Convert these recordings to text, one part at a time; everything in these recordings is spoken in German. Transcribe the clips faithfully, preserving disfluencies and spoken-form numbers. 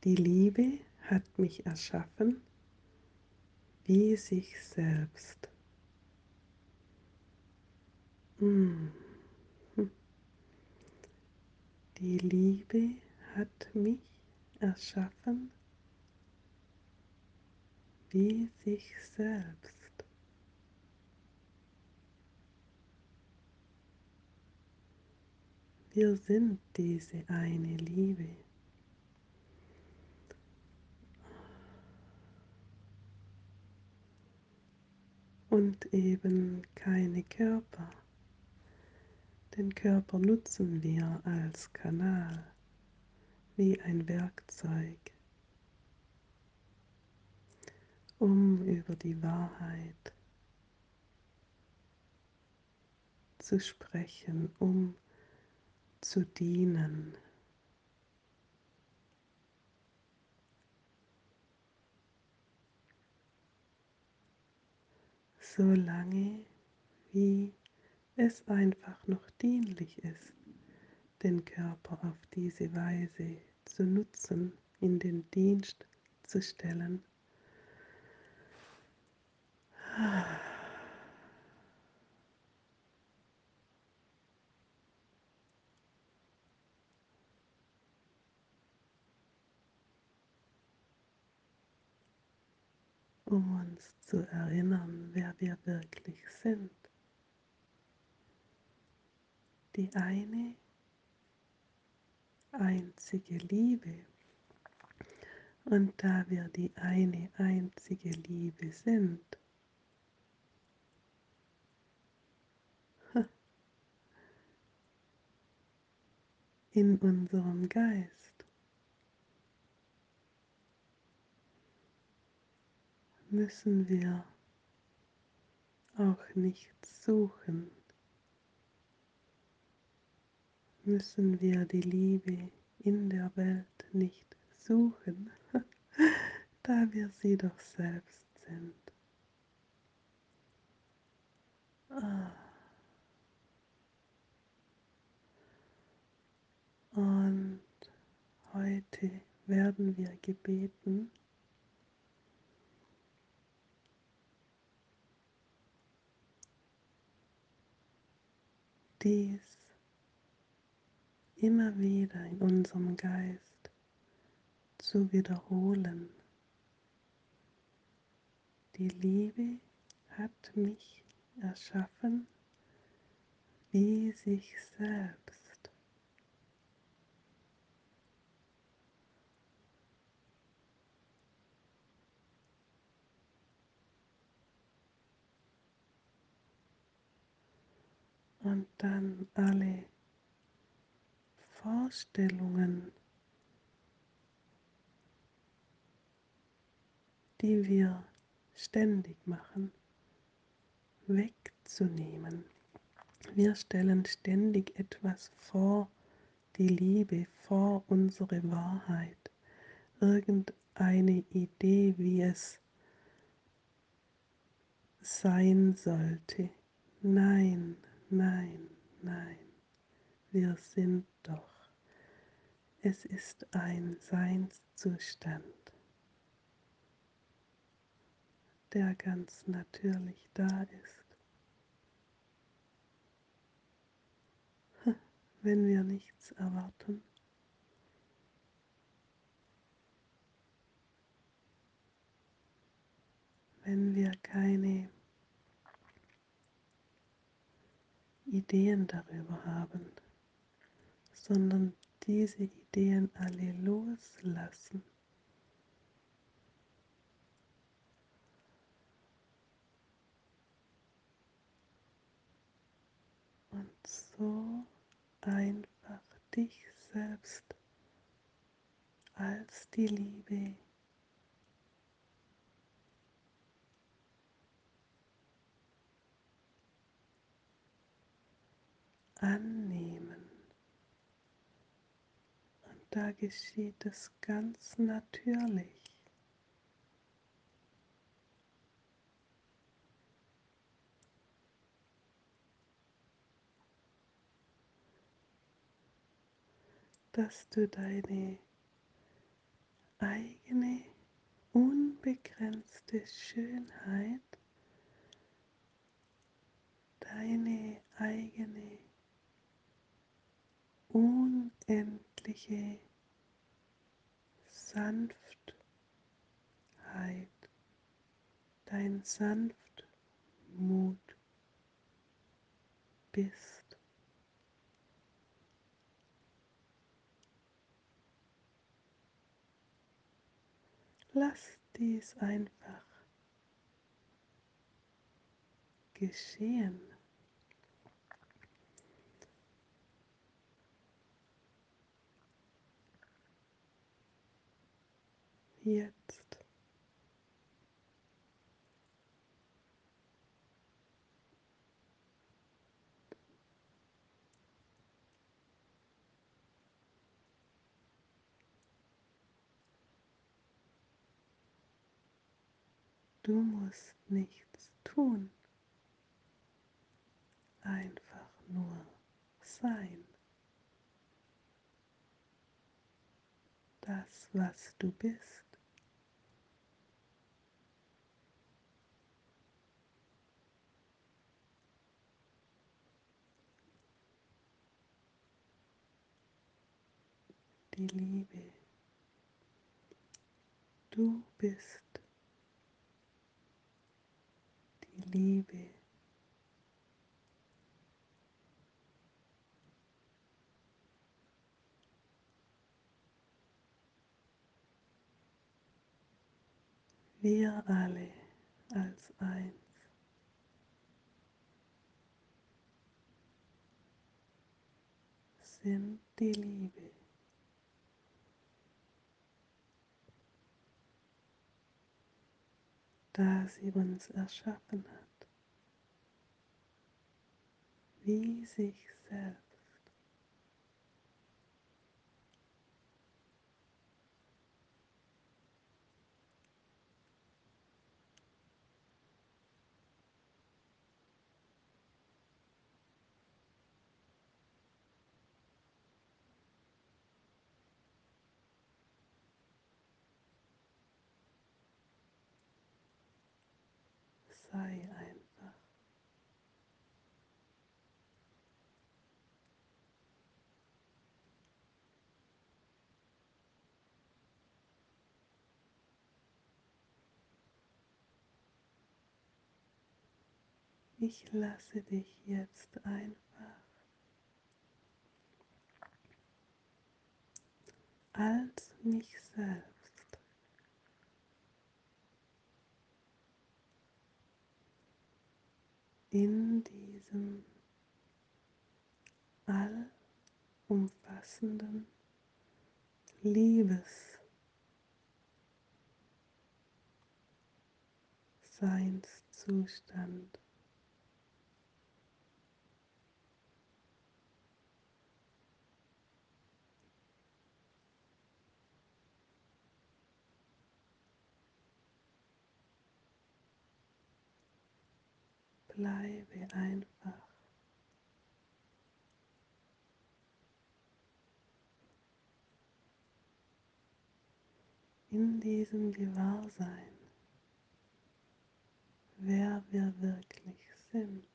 Die Liebe hat mich erschaffen wie sich selbst. Mm. Die Liebe hat mich erschaffen wie sich selbst. Wir sind diese eine Liebe. Und eben keine Körper. Den Körper nutzen wir als Kanal, wie ein Werkzeug, um über die Wahrheit zu sprechen, um zu dienen. Solange wie es einfach noch dienlich ist, den Körper auf diese Weise zu nutzen, in den Dienst zu stellen. Um uns zu erinnern, wer wir wirklich sind. Die eine einzige Liebe. Und da wir die eine einzige Liebe sind, in unserem Geist, müssen wir auch nichts suchen, müssen wir die Liebe in der Welt nicht suchen, da wir sie doch selbst sind. Ah. Und heute werden wir gebeten, dies immer wieder in unserem Geist zu wiederholen. Die Liebe hat mich erschaffen wie sich selbst. Und dann alle Vorstellungen, die wir ständig machen, wegzunehmen. Wir stellen ständig etwas vor die Liebe, vor unsere Wahrheit, irgendeine Idee, wie es sein sollte. Nein, nein, nein, wir sind doch. Es ist ein Seinszustand, der ganz natürlich da ist. Wenn wir nichts erwarten, wenn wir keine Ideen darüber haben, sondern diese Ideen alle loslassen. Und so einfach dich selbst als die Liebe annehmen. Und da geschieht es ganz natürlich. Dass du deine eigene unbegrenzte Schönheit, deine eigene unendliche Sanftheit, dein Sanftmut bist. Lass dies einfach geschehen. Jetzt. Du musst nichts tun, einfach nur sein. Das, was du bist. Die Liebe. Du bist die Liebe. Wir alle als eins sind die Liebe. Da sie uns erschaffen hat, wie sich selbst. Sei einfach. Ich lasse dich jetzt einfach als mich selbst in diesem allumfassenden Liebesseinszustand bleibe einfach in diesem Gewahrsein, wer wir wirklich sind,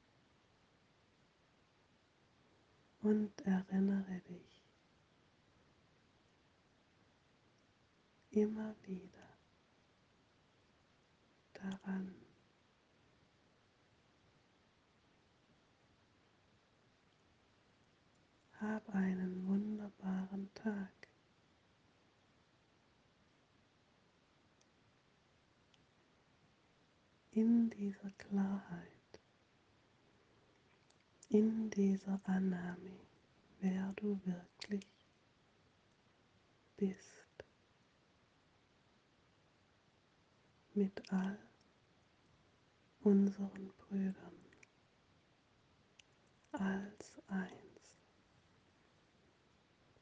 und erinnere dich immer wieder daran. Hab einen wunderbaren Tag. In dieser Klarheit, in dieser Annahme, wer du wirklich bist, mit all unseren Brüdern als eins.